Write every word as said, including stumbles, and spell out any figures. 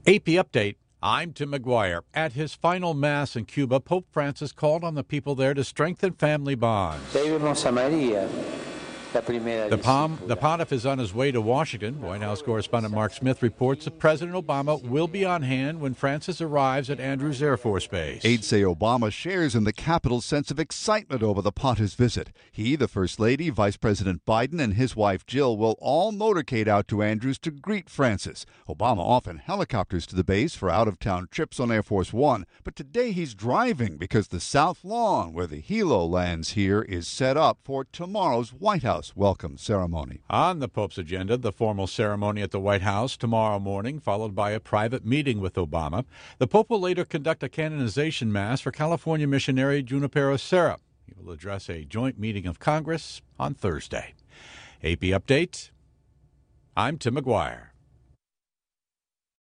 A P Update. I'm Tim McGuire. At his final Mass in Cuba, Pope Francis called on the people there to strengthen family bonds. The, Pom- the Pontiff is on his way to Washington. White House correspondent Mark Smith reports that President Obama will be on hand when Francis arrives at Andrews Air Force Base. Aides say Obama shares in the capital's sense of excitement over the Pontiff's visit. He, the First Lady, Vice President Biden, and his wife Jill will all motorcade out to Andrews to greet Francis. Obama often helicopters to the base for out-of-town trips on Air Force One, but today he's driving because the South Lawn, where the helo lands here, is set up for tomorrow's White House welcome ceremony. On the Pope's agenda, the formal ceremony at the White House tomorrow morning, followed by a private meeting with Obama. The Pope will later conduct a canonization mass for California missionary Junipero Serra. He will address a joint meeting of Congress on Thursday. A P Update. I'm Tim McGuire.